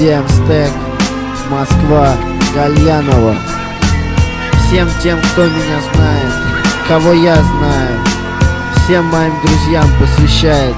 Демстек, Москва, Гальянова. Всем тем, кто меня знает, кого я знаю, всем моим друзьям посвящается.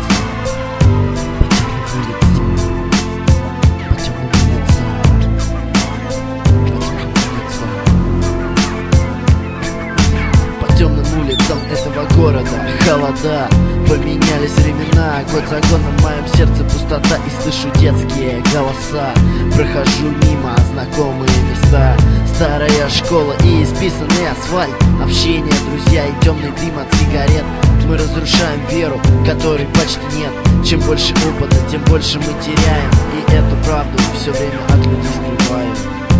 По темным улицам этого города холода, поменялись времена, год за годом в моем сердце пустота, и слышу детские голоса. Прохожу мимо знакомые места, старая школа и исписанный асфальт, общение, друзья и темный дым от сигарет. Мы разрушаем веру, которой почти нет. Чем больше опыта, тем больше мы теряем, и эту правду все время от людей скрываем.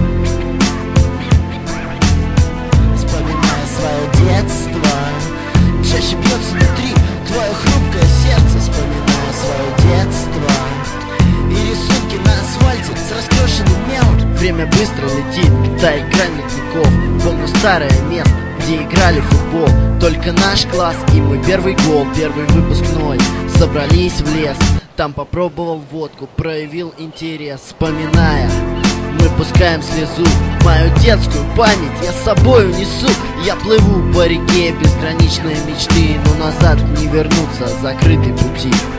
Вспоминая свое детство, чаще бьется внутри твое хрупкое сердце. Вспоминая свое детство и рисунки на асфальте с раскрошенным мелом. Время быстро летит, та игра веков. Помню старое место, где играли в футбол. Только наш класс и мой первый гол, первый выпускной. Собрались в лес, там попробовал водку, проявил интерес. Вспоминая, мы пускаем слезу, мою детскую память я с собой унесу. Я плыву по реке безграничной мечты, но назад не вернуться, закрыты пути.